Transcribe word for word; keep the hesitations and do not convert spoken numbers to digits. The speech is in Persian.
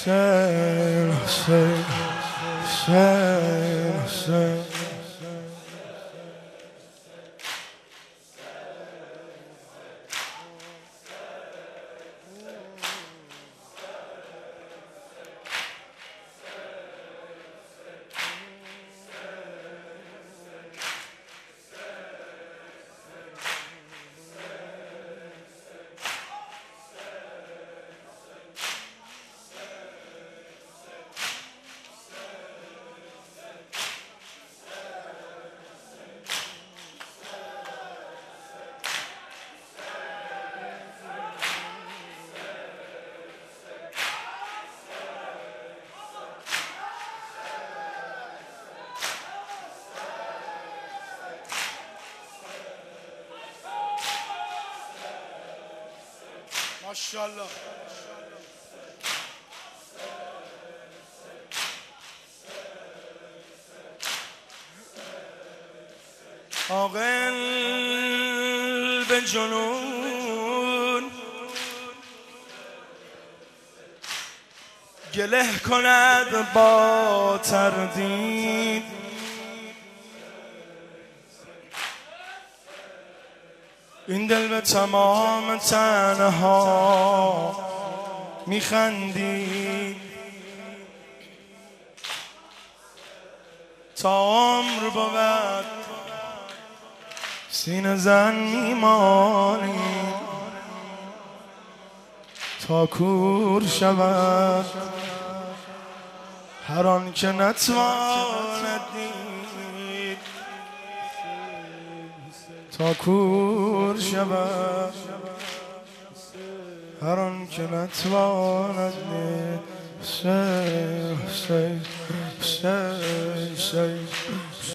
حسین حسین حسین حسین ماشاءالله. عاقل به جنون گله کند با تردید، این دل به تمام تنها میخندید، تا عمر بود سینه زن میمانی، تا کور شود هر آن که نتواند دید، تا کور شود هر آن که نتواند دید. حسین حسین حسین حسین